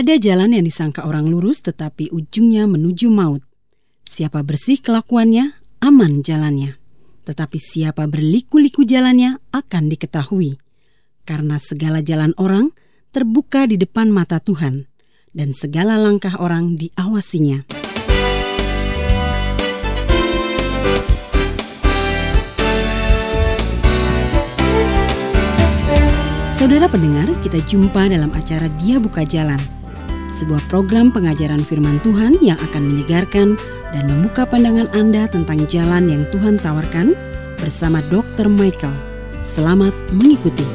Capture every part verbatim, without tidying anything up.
Ada jalan yang disangka orang lurus tetapi ujungnya menuju maut. Siapa bersih kelakuannya, aman jalannya. Tetapi siapa berliku-liku jalannya akan diketahui. Karena segala jalan orang terbuka di depan mata Tuhan, dan segala langkah orang diawasinya. Saudara pendengar, kita jumpa dalam acara Dia Buka Jalan, sebuah program pengajaran firman Tuhan yang akan menyegarkan dan membuka pandangan Anda tentang jalan yang Tuhan tawarkan bersama dokter Michael. Selamat mengikuti.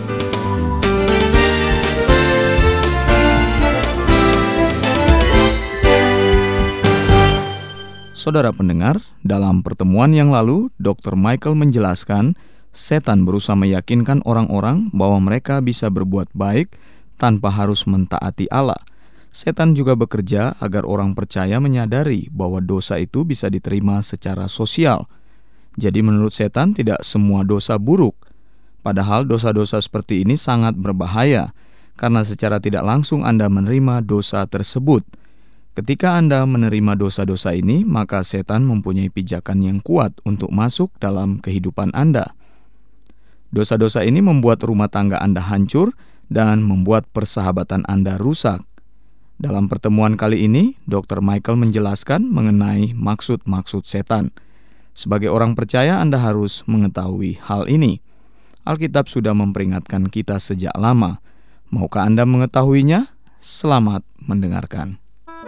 Saudara pendengar, dalam pertemuan yang lalu, dokter Michael menjelaskan setan berusaha meyakinkan orang-orang bahwa mereka bisa berbuat baik tanpa harus mentaati Allah. Setan juga bekerja agar orang percaya menyadari bahwa dosa itu bisa diterima secara sosial. Jadi menurut setan tidak semua dosa buruk. Padahal dosa-dosa seperti ini sangat berbahaya, karena secara tidak langsung Anda menerima dosa tersebut. Ketika Anda menerima dosa-dosa ini, maka setan mempunyai pijakan yang kuat untuk masuk dalam kehidupan Anda. Dosa-dosa ini membuat rumah tangga Anda hancur dan membuat persahabatan Anda rusak. Dalam pertemuan kali ini, dokter Michael menjelaskan mengenai maksud-maksud setan. Sebagai orang percaya, Anda harus mengetahui hal ini. Alkitab sudah memperingatkan kita sejak lama. Maukah Anda mengetahuinya? Selamat mendengarkan.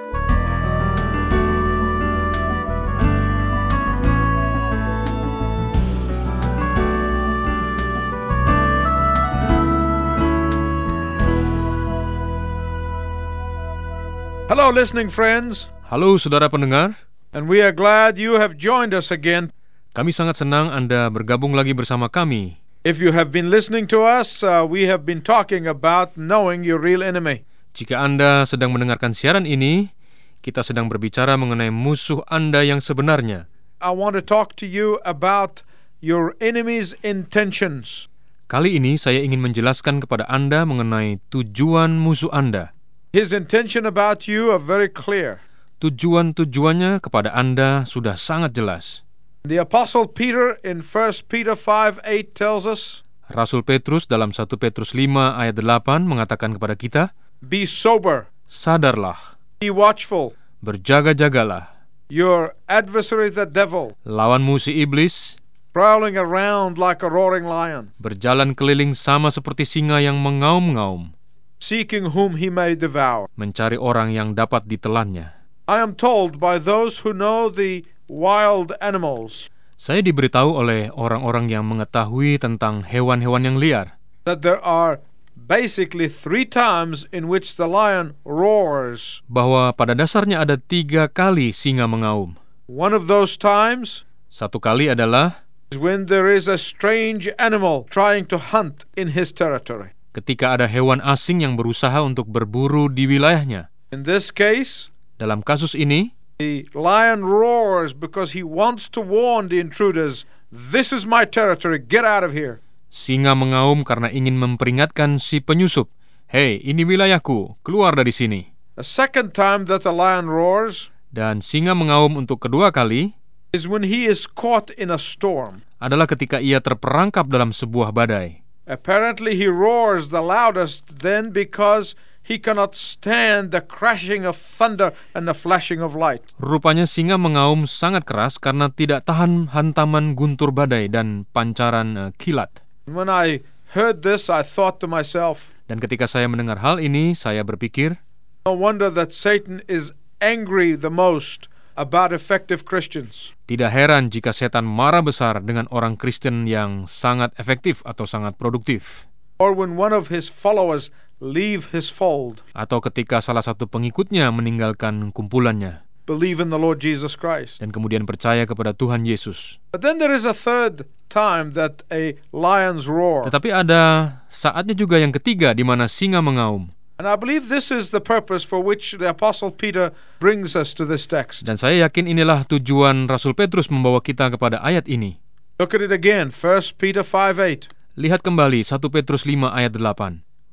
Hello, listening friends. Halo saudara pendengar. And we are glad you have joined us again. Kami sangat senang Anda bergabung lagi bersama kami. If you have been listening to us, uh, we have been talking about knowing your real enemy. Jika Anda sedang mendengarkan siaran ini, kita sedang berbicara mengenai musuh Anda yang sebenarnya. I want to talk to you about your enemy's intentions. Kali ini saya ingin menjelaskan kepada Anda mengenai tujuan musuh Anda. His intention about you are very clear. Tujuan-tujuannya kepada Anda sudah sangat jelas. The Apostle Peter in First Peter five eight tells us, Rasul Petrus dalam satu Petrus lima ayat delapan mengatakan kepada kita, be sober, sadarlah, be watchful. Berjaga-jagalah. Your adversary the devil, lawanmu si iblis, prowling around like a roaring lion, berjalan keliling sama seperti singa yang mengaum-ngaum, seeking whom he may devour. Mencari orang yang dapat ditelannya. I am told by those who know the wild animals. Saya diberitahu oleh orang-orang yang mengetahui tentang hewan-hewan yang liar, that there are basically three times in which the lion roars. Bahwa pada dasarnya ada tiga kali singa mengaum. One of those times, satu kali adalah is when there is a strange animal trying to hunt in his territory. Ketika ada hewan asing yang berusaha untuk berburu di wilayahnya. In this case, dalam kasus ini, the lion roars because he wants to warn the intruders, this is my territory, get out of here. Singa mengaum karena ingin memperingatkan si penyusup, hei, ini wilayahku, keluar dari sini. The second time that the lion roars, dan singa mengaum untuk kedua kali, is when he is caught in a storm. Adalah ketika ia terperangkap dalam sebuah badai. Apparently he roars the loudest then because he cannot stand the crashing of thunder and the flashing of light. Rupanya singa mengaum sangat keras karena tidak tahan hantaman guntur badai dan pancaran uh, kilat. When I heard this, I thought to myself, dan ketika saya mendengar hal ini, saya berpikir, no wonder that Satan is angry the most about effective Christians. Tidak heran jika setan marah besar dengan orang Kristen yang sangat efektif atau sangat produktif. Or when one of his followers leave his fold. Atau ketika salah satu pengikutnya meninggalkan kumpulannya. Believe in the Lord Jesus Christ. Dan kemudian percaya kepada Tuhan Yesus. But then there is a third time that a lion's roar. Tetapi ada saatnya juga yang ketiga di mana singa mengaum. And I believe this is the purpose for which the Apostle Peter brings us to this text. Dan saya yakin inilah tujuan Rasul Petrus membawa kita kepada ayat ini. Look at it again, First Peter five eight. Lihat kembali satu Petrus lima ayat delapan.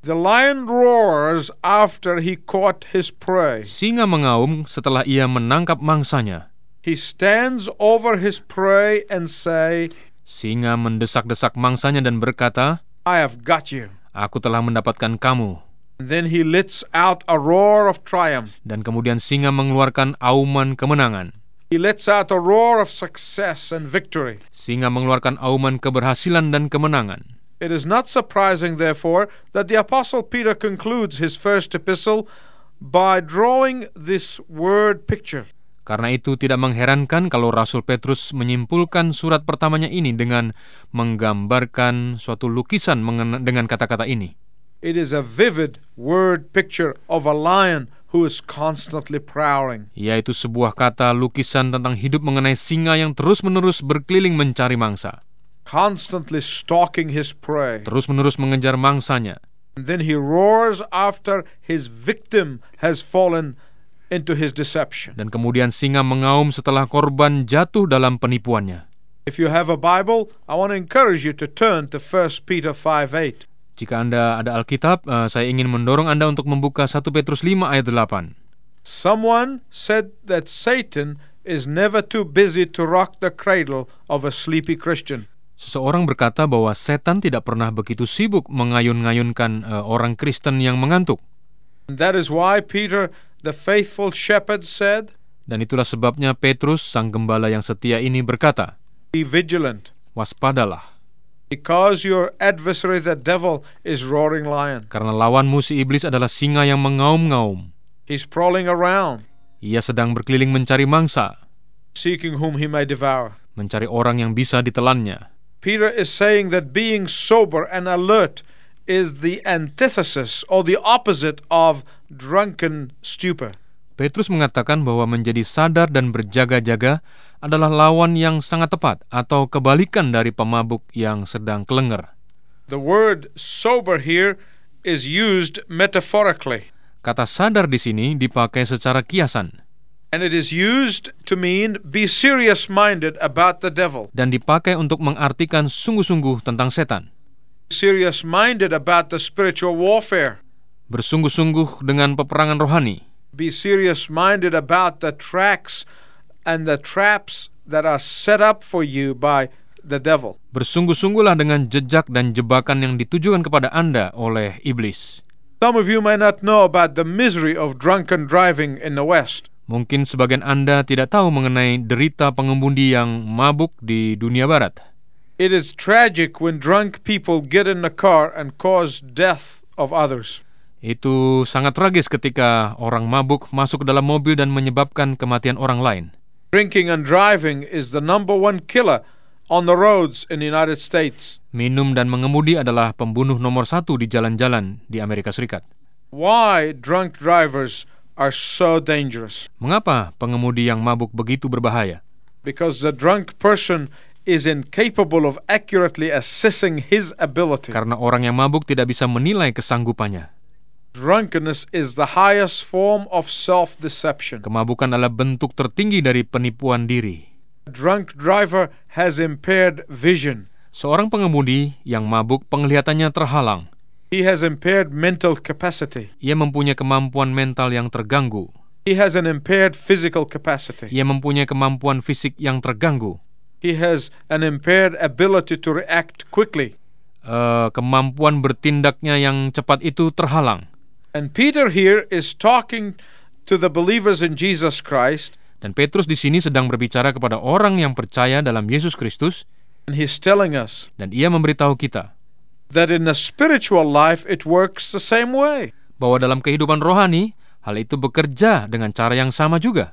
The lion roars after he caught his prey. Singa mengaum setelah ia menangkap mangsanya. He stands over his prey and say, Singa mendesak-desak mangsanya dan berkata, I have got you. Aku telah mendapatkan kamu. And then he lets out a roar of triumph. Dan kemudian singa mengeluarkan auman kemenangan. He lets out a roar of success and victory. Singa mengeluarkan auman keberhasilan dan kemenangan. It is not surprising, therefore, that the Apostle Peter concludes his first epistle by drawing this word picture. Karena itu tidak mengherankan kalau Rasul Petrus menyimpulkan surat pertamanya ini dengan menggambarkan suatu lukisan mengen- dengan kata-kata ini. It is a vivid word picture of a lion who is constantly prowling. Yaitu sebuah kata lukisan tentang hidup mengenai singa yang terus-menerus berkeliling mencari mangsa. Constantly stalking his prey. Terus-menerus mengejar mangsanya. And then he roars after his victim has fallen into his deception. Dan kemudian singa mengaum setelah korban jatuh dalam penipuannya. If you have a Bible, I want to encourage you to turn to First Peter five eight. Jika Anda ada Alkitab, uh, saya ingin mendorong Anda untuk membuka satu Petrus lima ayat delapan. Someone said that Satan is never too busy to rock the cradle of a sleepy Christian. Seseorang berkata bahwa setan tidak pernah begitu sibuk mengayun-ngayunkan uh, orang Kristen yang mengantuk. And that is why Peter, the faithful shepherd, said, Dan itulah sebabnya Petrus, sang gembala yang setia ini berkata, be vigilant, waspadalah, because your adversary the devil is roaring lion. karena lawanmu si iblis adalah singa yang mengaum-ngaum. He's prowling around, Ia sedang berkeliling mencari mangsa, seeking whom he may devour. mencari orang yang bisa ditelannya. Peter is saying that being sober and alert is the antithesis or the opposite of drunken stupor. Petrus mengatakan bahwa menjadi sadar dan berjaga-jaga adalah lawan yang sangat tepat atau kebalikan dari pemabuk yang sedang kelenger. The word sober here is used metaphorically, Kata sadar di sini dipakai secara kiasan and it is used to mean be serious-minded about the devil, dan dipakai untuk mengartikan sungguh-sungguh tentang setan. serious-minded about the spiritual warfare, Bersungguh-sungguh dengan peperangan rohani. be serious-minded about the tracks and the traps that are set up for you by the devil. Bersungguh-sungguhlah dengan jejak dan jebakan yang ditujukan kepada Anda oleh iblis. Some of you may not know about the misery of drunken driving in the West. Mungkin sebagian Anda tidak tahu mengenai derita pengemudi yang mabuk di dunia barat. It is tragic when drunk people get in the car and cause death of others. Itu sangat tragis ketika orang mabuk masuk ke dalam mobil dan menyebabkan kematian orang lain. Drinking and driving is the number one killer on the roads in the United States. Minum dan mengemudi adalah pembunuh nomor satu di jalan-jalan di Amerika Serikat. Why drunk drivers are so dangerous? Mengapa pengemudi yang mabuk begitu berbahaya? Because the drunk person is incapable of accurately assessing his ability. Karena orang yang mabuk tidak bisa menilai kesanggupannya. Drunkenness is the highest form of self-deception. Kemabukan adalah bentuk tertinggi dari penipuan diri. A drunk driver has impaired vision. Seorang pengemudi yang mabuk penglihatannya terhalang. He has impaired mental capacity. Ia mempunyai kemampuan mental yang terganggu. He has an impaired physical capacity. Ia mempunyai kemampuan fisik yang terganggu. He has an impaired ability to react quickly. Uh, kemampuan bertindaknya yang cepat itu terhalang. And Peter here is talking to the believers in Jesus Christ. Dan Petrus di sini sedang berbicara kepada orang yang percaya dalam Yesus Kristus. And he's telling us Dan ia memberitahu kita that in the spiritual life it works the same way. bahwa dalam kehidupan rohani, hal itu bekerja dengan cara yang sama juga.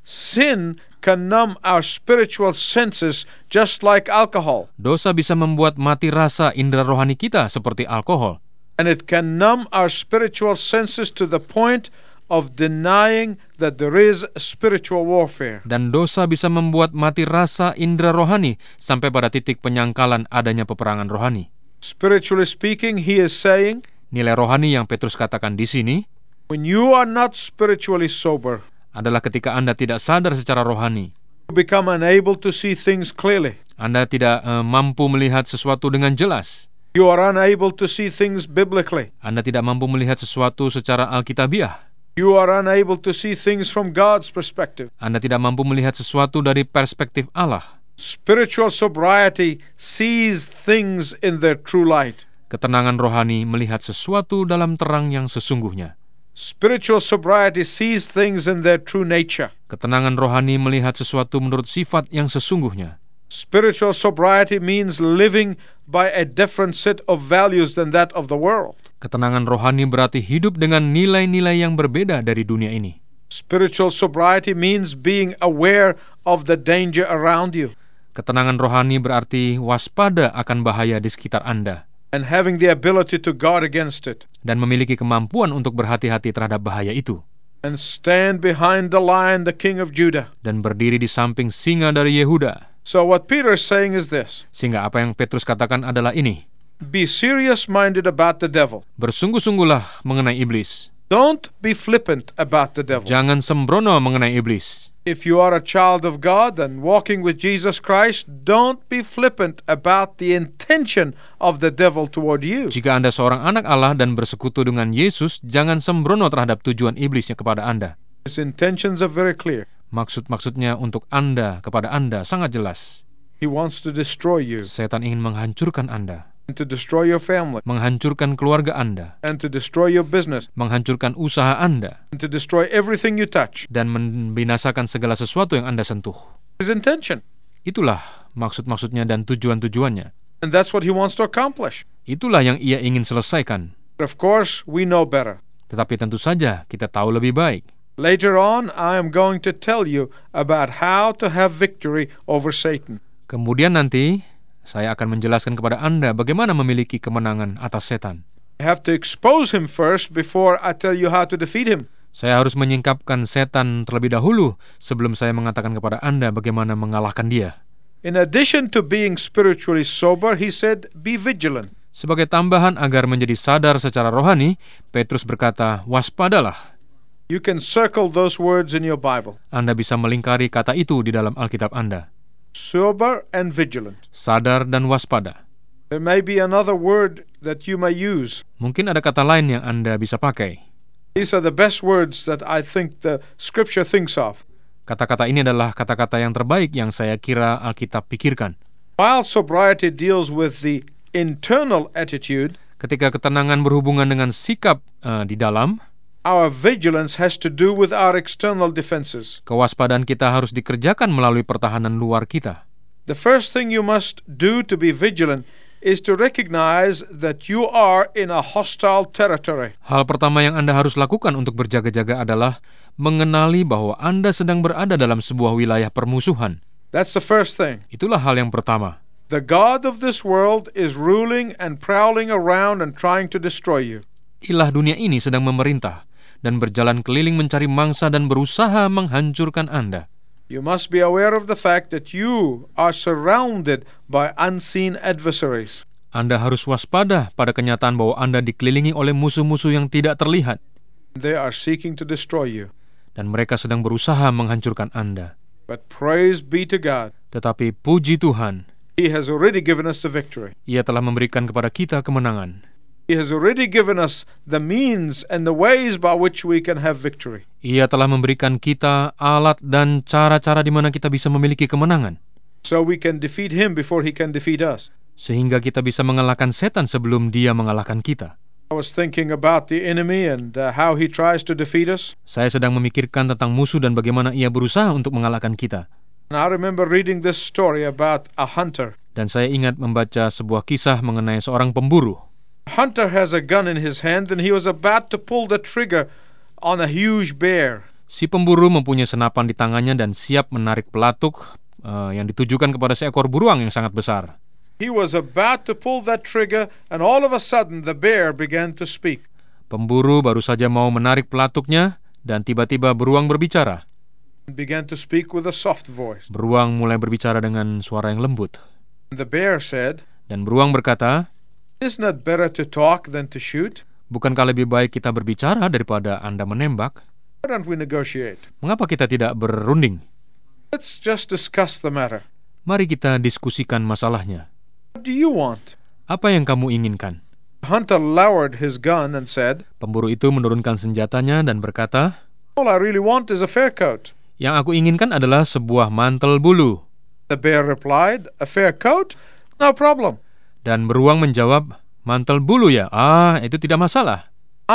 Sin can numb our spiritual senses just like alcohol. Dosa bisa membuat mati rasa indera rohani kita seperti alkohol. And it can numb our spiritual senses to the point of denying that there is spiritual warfare. Dan dosa bisa membuat mati rasa indera rohani sampai pada titik penyangkalan adanya peperangan rohani. Spiritually speaking, he is saying, Nilai rohani yang Petrus katakan di sini when you are not spiritually sober, adalah ketika Anda tidak sadar secara rohani. you become unable to see things clearly. Anda tidak uh, mampu melihat sesuatu dengan jelas. You are unable to see things biblically. Anda tidak mampu melihat sesuatu secara alkitabiah. You are unable to see things from God's perspective. Anda tidak mampu melihat sesuatu dari perspektif Allah. Spiritual sobriety sees things in their true light. Ketenangan rohani melihat sesuatu dalam terang yang sesungguhnya. Spiritual sobriety sees things in their true nature. Ketenangan rohani melihat sesuatu menurut sifat yang sesungguhnya. Spiritual sobriety means living by a different set of values than that of the world. Ketenangan rohani berarti hidup dengan nilai-nilai yang berbeda dari dunia ini. Spiritual sobriety means being aware of the danger around you Ketenangan rohani berarti waspada akan bahaya di sekitar Anda and having the ability to guard against it dan memiliki kemampuan untuk berhati-hati terhadap bahaya itu and stand behind the lion, the king of Judah. dan berdiri di samping singa dari Yehuda. So what Peter is saying is this: Sehingga apa yang Petrus katakan adalah ini, be serious-minded about the devil. bersungguh-sungguhlah mengenai iblis. Don't be flippant about the devil. Jangan sembrono mengenai iblis. If you are a child of God and walking with Jesus Christ, don't be flippant about the intention of the devil toward you. Jika Anda seorang anak Allah dan bersekutu dengan Yesus, jangan sembrono terhadap tujuan iblisnya kepada Anda. His intentions are very clear. Maksud-maksudnya untuk Anda, kepada Anda, sangat jelas. He wants to destroy you Setan ingin menghancurkan Anda, and to destroy your family menghancurkan keluarga Anda, and to destroy your business menghancurkan usaha Anda, and to destroy everything you touch. dan membinasakan segala sesuatu yang Anda sentuh. His intention. Itulah maksud-maksudnya dan tujuan-tujuannya. And that's what he wants to accomplish. Itulah yang ia ingin selesaikan. But of course, we know better. Tetapi tentu saja kita tahu lebih baik. Later on, I am going to tell you about how to have victory over Satan. Kemudian nanti saya akan menjelaskan kepada Anda bagaimana memiliki kemenangan atas setan. I have to expose him first before I tell you how to defeat him. Saya harus menyingkapkan setan terlebih dahulu sebelum saya mengatakan kepada Anda bagaimana mengalahkan dia. In addition to being spiritually sober, he said, be vigilant. Sebagai tambahan agar menjadi sadar secara rohani, Petrus berkata, waspadalah. You can circle those words in your Bible. Anda bisa melingkari kata itu di dalam Alkitab Anda. Sober and vigilant. Sadar dan waspada. There may be another word that you may use. Mungkin ada kata lain yang Anda bisa pakai. These are the best words that I think the Scripture thinks of. Kata-kata ini adalah kata-kata yang terbaik yang saya kira Alkitab pikirkan. While sobriety deals with the internal attitude, Ketika ketenangan berhubungan dengan sikap uh, di dalam, our vigilance has to do with our external defenses. kewaspadaan kita harus dikerjakan melalui pertahanan luar kita. The first thing you must do to be vigilant is to recognize that you are in a hostile territory. Hal pertama yang Anda harus lakukan untuk berjaga-jaga adalah mengenali bahwa Anda sedang berada dalam sebuah wilayah permusuhan. That's the first thing. Itulah hal yang pertama. The God of this world is ruling and prowling around and trying to destroy you. Ilah dunia ini sedang memerintah dan berjalan keliling mencari mangsa dan berusaha menghancurkan Anda. You must be aware of the fact that you are surrounded by unseen adversaries. Anda harus waspada pada kenyataan bahwa Anda dikelilingi oleh musuh-musuh yang tidak terlihat They are seeking to destroy you. dan mereka sedang berusaha menghancurkan Anda. But praise be to God. Tetapi puji Tuhan, He has already given us the victory. Ia telah memberikan kepada kita kemenangan. He has already given us the means and the ways by which we can have victory. Ia telah memberikan kita alat dan cara-cara di mana kita bisa memiliki kemenangan, So we can defeat him before he can defeat us. sehingga kita bisa mengalahkan setan sebelum dia mengalahkan kita. I was thinking about the enemy and uh, how he tries to defeat us. Saya sedang memikirkan tentang musuh dan bagaimana ia berusaha untuk mengalahkan kita. And I remember reading this story about a hunter. Dan saya ingat membaca sebuah kisah mengenai seorang pemburu. Hunter has a gun in his hand and he was about to pull the trigger on a huge bear. Si pemburu mempunyai senapan di tangannya dan siap menarik pelatuk uh, yang ditujukan kepada seekor beruang yang sangat besar. He was about to pull that trigger and all of a sudden the bear began to speak. Pemburu baru saja mau menarik pelatuknya dan tiba-tiba beruang berbicara. And began to speak with a soft voice. Beruang mulai berbicara dengan suara yang lembut. And the bear said, Dan beruang berkata, "Isn't it better to talk than to shoot? bukankah lebih baik kita berbicara daripada Anda menembak? Why don't we negotiate? Mengapa kita tidak berunding? Let's just discuss the matter. Mari kita diskusikan masalahnya. What do you want?" Apa yang kamu inginkan? The hunter lowered his gun and said, Pemburu itu menurunkan senjatanya dan berkata, all I really want is a fur coat. Yang aku inginkan adalah sebuah mantel bulu. The bear replied, a fur coat? No problem. Dan beruang menjawab, mantel bulu ya? Ah, itu tidak masalah.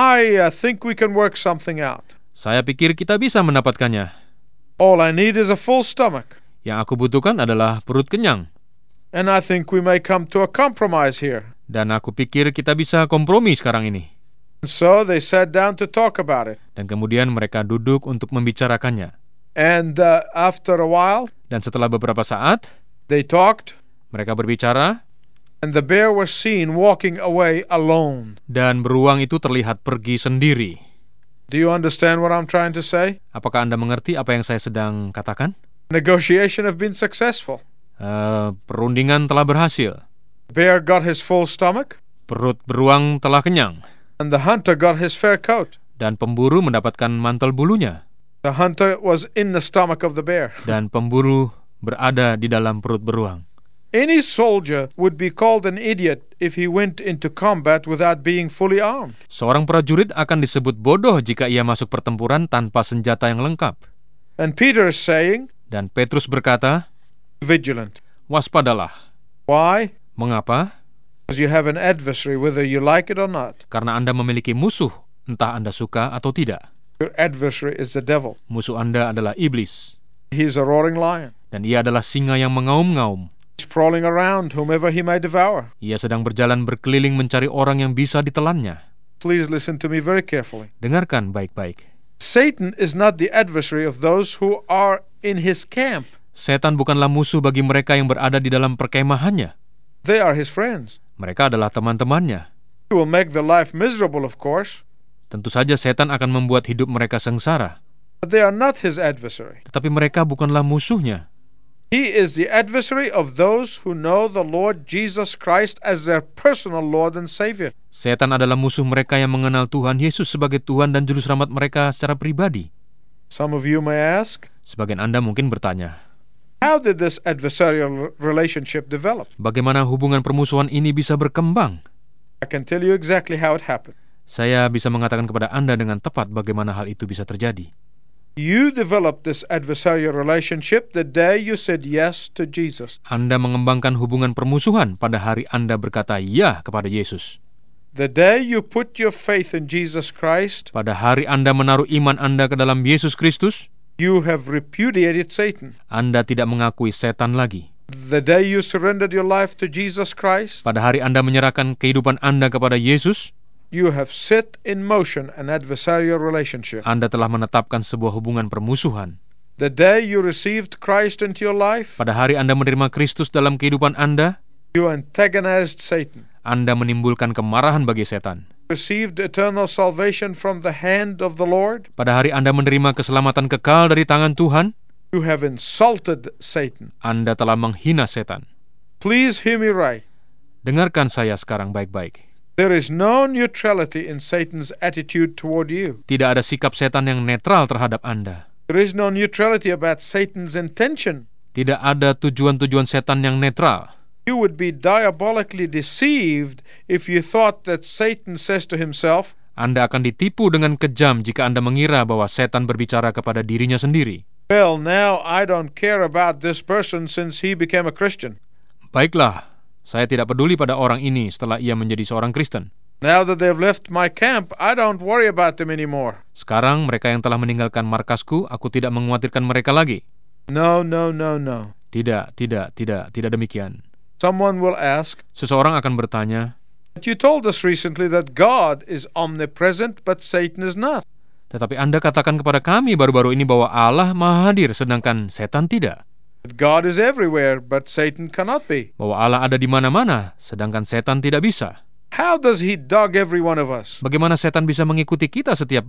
I uh, think we can work something out. Saya pikir kita bisa mendapatkannya. All I need is a full stomach. Yang aku butuhkan adalah perut kenyang. And I think we may come to a compromise here. Dan aku pikir kita bisa kompromi sekarang ini. And so they sat down to talk about it. Dan kemudian mereka duduk untuk membicarakannya. And uh, after a while, Dan setelah beberapa saat, they talked, mereka berbicara, and the bear was seen walking away alone. dan beruang itu terlihat pergi sendiri. Do you understand what I'm trying to say? Apakah Anda mengerti apa yang saya sedang katakan? Negotiation have been successful. Uh, perundingan telah berhasil. The bear got his full stomach, Perut beruang telah kenyang. and the hunter got his fur coat. Dan pemburu mendapatkan mantel bulunya. The hunter was in the stomach of the bear. Dan pemburu berada di dalam perut beruang. Any soldier would be called an idiot if he went into combat without being fully armed. Seorang prajurit akan disebut bodoh jika ia masuk pertempuran tanpa senjata yang lengkap. And Peter is saying, Dan Petrus berkata, vigilant. waspadalah. Why? Mengapa? Because you have an adversary whether you like it or not. Karena Anda memiliki musuh, entah Anda suka atau tidak. Your adversary is the devil. Musuh Anda adalah iblis. He's a roaring lion. Dan ia adalah singa yang mengaum-ngaum. He's prowling around whomever he may devour. Ia sedang berjalan berkeliling mencari orang yang bisa ditelannya. Please listen to me very carefully. Dengarkan baik-baik. Satan is not the adversary of those who are in his camp. Setan bukanlah musuh bagi mereka yang berada di dalam perkemahannya. They are his friends. Mereka adalah teman-temannya. He will make their life miserable, of course, Tentu saja setan akan membuat hidup mereka sengsara. but they are not his adversary. Tetapi mereka bukanlah musuhnya. He is the adversary of those who know the Lord Jesus Christ as their personal Lord and Savior. Setan adalah musuh mereka yang mengenal Tuhan Yesus sebagai Tuhan dan Juru Selamat mereka secara pribadi. Some of you may ask, Sebagian Anda mungkin bertanya, how did this adversarial relationship develop? bagaimana hubungan permusuhan ini bisa berkembang? I can tell you exactly how it happened. Saya bisa mengatakan kepada Anda dengan tepat bagaimana hal itu bisa terjadi. You developed this adversarial relationship the day you said yes to Jesus. Anda mengembangkan hubungan permusuhan pada hari Anda berkata ya kepada Yesus. The day you put your faith in Jesus Christ, Pada hari Anda menaruh iman Anda ke dalam Yesus Kristus, you have repudiated Satan. Anda tidak mengakui setan lagi. The day you surrendered your life to Jesus Christ, Pada hari Anda menyerahkan kehidupan Anda kepada Yesus, you have set in motion an adversarial relationship. Anda telah menetapkan sebuah hubungan permusuhan. The day you received Christ into your life, Pada hari Anda menerima Kristus dalam kehidupan Anda, you antagonized Satan, Anda menimbulkan kemarahan bagi setan. received eternal salvation from the hand of the Lord, Pada hari Anda menerima keselamatan kekal dari tangan Tuhan, you have insulted Satan. Anda telah menghina setan. Please hear me right. Dengarkan saya sekarang baik-baik. There is no neutrality in Satan's attitude toward you. Tidak ada sikap setan yang netral terhadap Anda. There is no neutrality about Satan's intention. Tidak ada tujuan-tujuan setan yang netral. You would be diabolically deceived if you thought that Satan says to himself, Anda akan ditipu dengan kejam jika Anda mengira bahwa setan berbicara kepada dirinya sendiri. well, now I don't care about this person since he became a Christian. Baiklah, saya tidak peduli pada orang ini setelah ia menjadi seorang Kristen. Now that they've left my camp, I don't worry about them anymore. Sekarang mereka yang telah meninggalkan markasku, aku tidak mengkhawatirkan mereka lagi. No, no, no, no. Tidak, tidak, tidak, tidak demikian. Someone will ask, Seseorang akan bertanya, but you told us recently that God is omnipresent, but Satan is not. tetapi Anda katakan kepada kami baru-baru ini bahwa Allah maha hadir, sedangkan setan tidak. That God is everywhere, but Satan cannot be. Bahwa Allah ada di mana-mana, sedangkan setan tidak bisa. How does he dog every one of us? Bagaimana setan bisa mengikuti kita setiap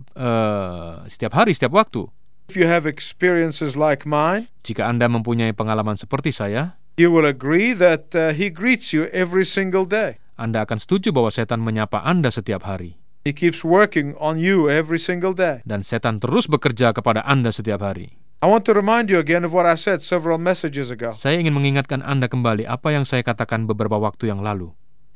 uh, setiap hari, setiap waktu? If you have experiences like mine, Jika Anda mempunyai pengalaman seperti saya, you will agree that uh, he greets you every single day. Anda akan setuju bahwa setan menyapa Anda setiap hari. He keeps working on you every single day. Dan setan terus bekerja kepada Anda setiap hari. I want to remind you again of what I said several messages ago. Saya ingin mengingatkan Anda kembali apa yang saya katakan beberapa waktu yang lalu.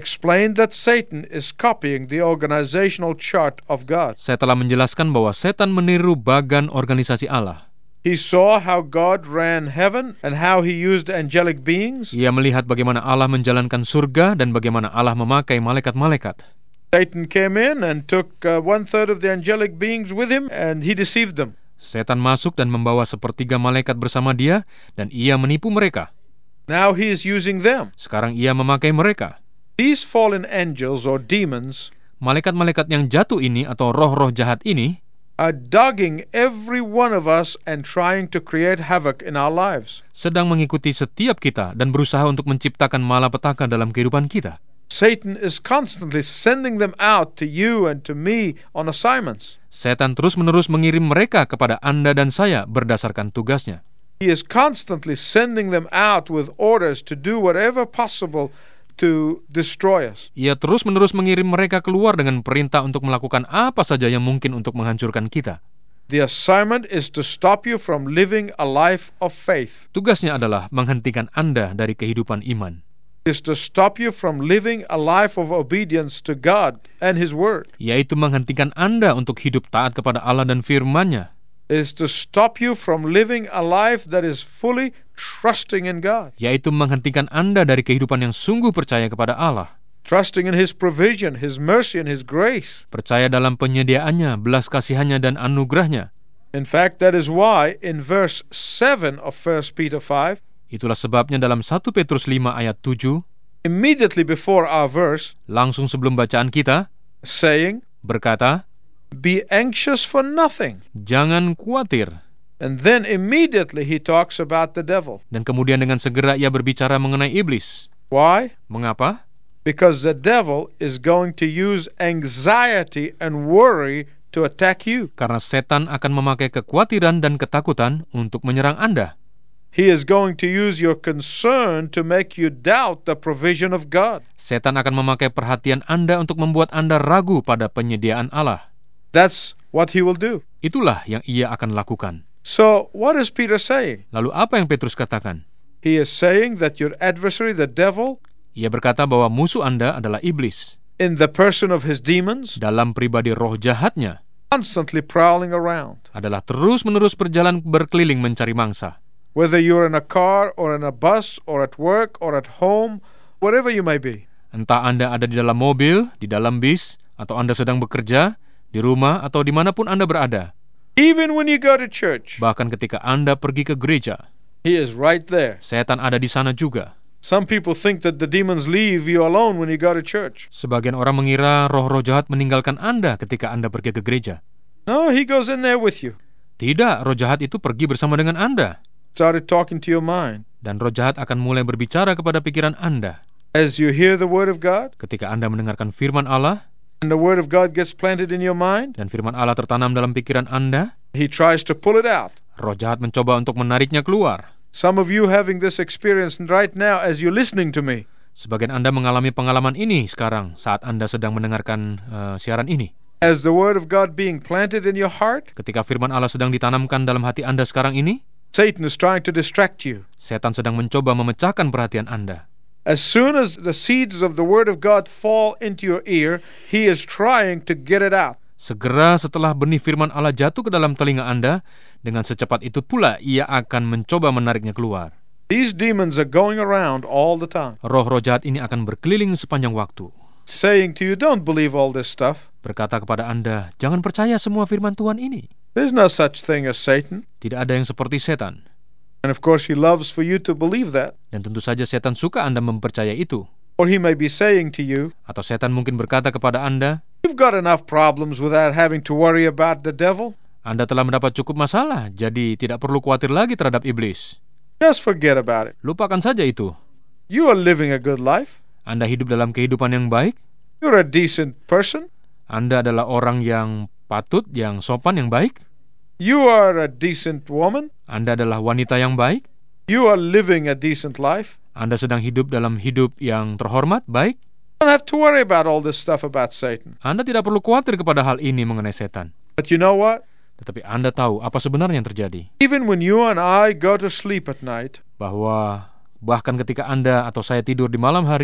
explained that Satan is copying the organizational chart of God. Saya telah menjelaskan bahwa setan meniru bagan organisasi Allah. He saw how God ran heaven and how he used angelic beings. Ia melihat bagaimana Allah menjalankan surga dan bagaimana Allah memakai malaikat-malaikat. Satan came in and took uh, one third of the angelic beings with him, and he deceived them. Setan masuk dan membawa sepertiga malaikat bersama dia, dan ia menipu mereka. Now he is using them. Sekarang ia memakai mereka. These fallen angels or demons Malaikat-malaikat yang jatuh ini atau roh-roh jahat ini are dogging every one of us and trying to create havoc in our lives. sedang mengikuti setiap kita dan berusaha untuk menciptakan malapetaka dalam kehidupan kita. Satan is constantly sending them out to you and to me on assignments. Setan terus-menerus mengirim mereka kepada Anda dan saya berdasarkan tugasnya. He is constantly sending them out with orders to do whatever possible to destroy us. Ia terus-menerus mengirim mereka keluar dengan perintah untuk melakukan apa saja yang mungkin untuk menghancurkan kita. The assignment is to stop you from living a life of faith. Tugasnya adalah menghentikan Anda dari kehidupan iman. Is to stop you from living a life of obedience to God and His Word. Yaitu menghentikan Anda untuk hidup taat kepada Allah dan firman-Nya. Is to stop you from living a life that is fully trusting in God. Yaitu menghentikan Anda dari kehidupan yang sungguh percaya kepada Allah. Trusting in His provision, His mercy, and His grace. Percaya dalam penyediaannya, belas kasihannya, dan anugerahnya. In fact, that is why in verse seven of First Peter five, Itulah sebabnya dalam satu Petrus lima ayat tujuh, immediately before our verse, langsung sebelum bacaan kita, saying, berkata, be anxious for nothing. jangan khawatir. And then immediately he talks about the devil. Dan kemudian dengan segera ia berbicara mengenai iblis. Why? Mengapa? Because the devil is going to use anxiety and worry to attack you. Karena setan akan memakai kekhawatiran dan ketakutan untuk menyerang Anda. He is going to use your concern to make you doubt the provision of God. Setan akan memakai perhatian Anda untuk membuat Anda ragu pada penyediaan Allah. That's what he will do. Itulah yang ia akan lakukan. So, what is Peter saying? Lalu apa yang Petrus katakan? He is saying that your adversary, the devil, Ia berkata bahwa musuh Anda adalah iblis. in the person of his demons, Dalam pribadi roh jahatnya, constantly prowling around. adalah terus-menerus berjalan berkeliling mencari mangsa. Whether you're in a car or in a bus or at work or at home, whatever you may be. Entah Anda ada di dalam mobil, di dalam bis, atau Anda sedang bekerja, di rumah, atau dimanapun Anda berada. Even when you go to church, Bahkan ketika Anda pergi ke gereja, he is right there. setan ada di sana juga. Some people think that the demons leave you alone when you go to church. Sebagian orang mengira roh-roh jahat meninggalkan Anda ketika Anda pergi ke gereja. No, he goes in there with you. Tidak, roh jahat itu pergi bersama dengan Anda. Started talking to your mind. Dan roh jahat akan mulai berbicara kepada pikiran Anda. As you hear the word of God, Ketika Anda mendengarkan firman Allah, and the word of God gets planted in your mind, dan firman Allah tertanam dalam pikiran Anda, he tries to pull it out. roh jahat mencoba untuk menariknya keluar. Some of you having this experience right now as you're listening to me. Sebagian Anda mengalami pengalaman ini sekarang saat Anda sedang mendengarkan uh, siaran ini. As the word of God being planted in your heart, Ketika firman Allah sedang ditanamkan dalam hati Anda sekarang ini, Satan is trying to distract you. setan sedang mencoba memecahkan perhatian Anda. As soon as the seeds of the word of God fall into your ear, he is trying to get it out. Segera setelah benih firman Allah jatuh ke dalam telinga Anda, dengan secepat itu pula ia akan mencoba menariknya keluar. These demons are going around all the time, Roh-roh jahat ini akan berkeliling sepanjang waktu, saying to you, don't believe all this stuff. berkata kepada Anda, jangan percaya semua firman Tuhan ini. There's no such thing as Satan. Tidak ada yang seperti setan. And of course, he loves for you to believe that. Dan tentu saja setan suka Anda mempercayai itu. Or he may be saying to you, Atau setan mungkin berkata kepada Anda, you've got enough problems without having to worry about the devil. Anda telah mendapat cukup masalah, jadi tidak perlu khawatir lagi terhadap iblis. Just forget about it. Lupakan saja itu. You are living a good life. Anda hidup dalam kehidupan yang baik. You're a decent person. Anda adalah orang yang patut, yang sopan, yang baik. You are a decent woman. Anda adalah wanita yang baik. You are living a decent life. Anda sedang hidup dalam hidup yang terhormat, baik. You don't have to worry about all this stuff about Satan. Anda tidak perlu khawatir kepada hal ini mengenai setan. But you know what? Tetapi Anda tahu apa sebenarnya yang terjadi. Even when you and I go to sleep at night, Bahwa bahkan ketika Anda atau saya tidur di malam hari,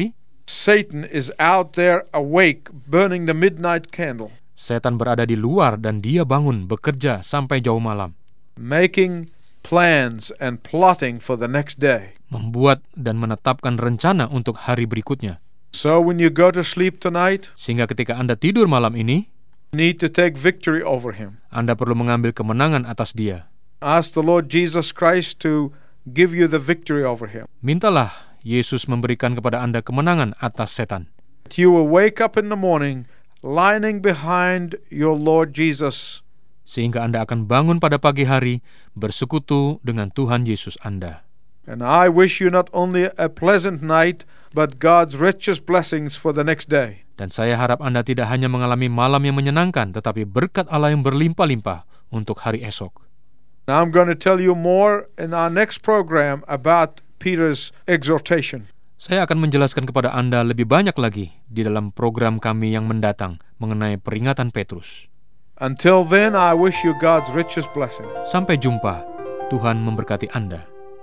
Satan is out there awake, burning the midnight candle, Setan berada di luar dan dia bangun bekerja sampai jauh malam, making plans and plotting for the next day. membuat dan menetapkan rencana untuk hari berikutnya. So when you go to sleep tonight, Sehingga ketika Anda tidur malam ini, you need to take victory over him. Anda perlu mengambil kemenangan atas dia. Ask the Lord Jesus Christ to give you the victory over him. Mintalah Yesus memberikan kepada Anda kemenangan atas setan. You will wake up in the morning lining behind your Lord Jesus, Sehingga Anda akan bangun pada pagi hari bersekutu dengan Tuhan Yesus Anda. and I wish you not only a pleasant night, but God's richest blessings for the next day. Dan saya harap Anda tidak hanya mengalami malam yang menyenangkan, tetapi berkat Allah yang berlimpah-limpah untuk hari esok. Now I'm going to tell you more in our next program about Peter's exhortation. Saya akan menjelaskan kepada Anda lebih banyak lagi di dalam program kami yang mendatang mengenai peringatan Petrus. Until then, I wish you God's richest blessing. Sampai jumpa. Tuhan memberkati Anda.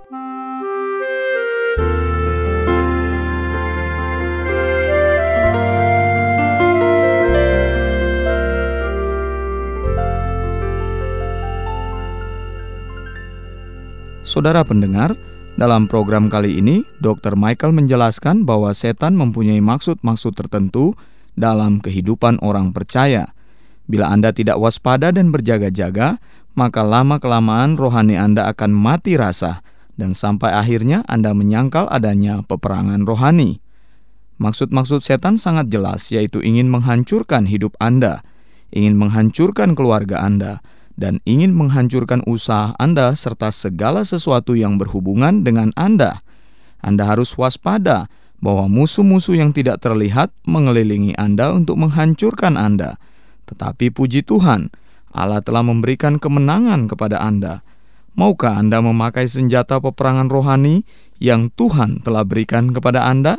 Saudara pendengar, dalam program kali ini, dokter Michael menjelaskan bahwa setan mempunyai maksud-maksud tertentu dalam kehidupan orang percaya. Bila Anda tidak waspada dan berjaga-jaga, maka lama-kelamaan rohani Anda akan mati rasa, dan sampai akhirnya Anda menyangkal adanya peperangan rohani. Maksud-maksud setan sangat jelas, yaitu ingin menghancurkan hidup Anda, ingin menghancurkan keluarga Anda, dan ingin menghancurkan usaha Anda serta segala sesuatu yang berhubungan dengan Anda. Anda harus waspada bahwa musuh-musuh yang tidak terlihat mengelilingi Anda untuk menghancurkan Anda. Tetapi puji Tuhan, Allah telah memberikan kemenangan kepada Anda. Maukah Anda memakai senjata peperangan rohani yang Tuhan telah berikan kepada Anda?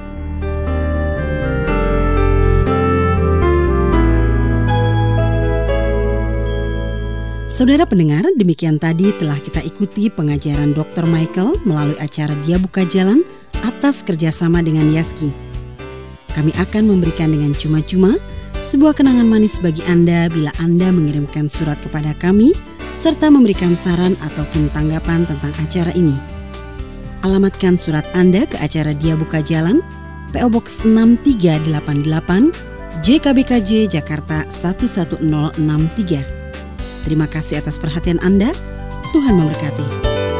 Saudara pendengar, demikian tadi telah kita ikuti pengajaran dokter Michael melalui acara Dia Buka Jalan atas kerjasama dengan Yaski. Kami akan memberikan dengan cuma-cuma sebuah kenangan manis bagi Anda bila Anda mengirimkan surat kepada kami serta memberikan saran ataupun tanggapan tentang acara ini. Alamatkan surat Anda ke acara Dia Buka Jalan, P O Box enam tiga delapan delapan, J K B K J, Jakarta satu satu nol enam tiga. Terima kasih atas perhatian Anda. Tuhan memberkati.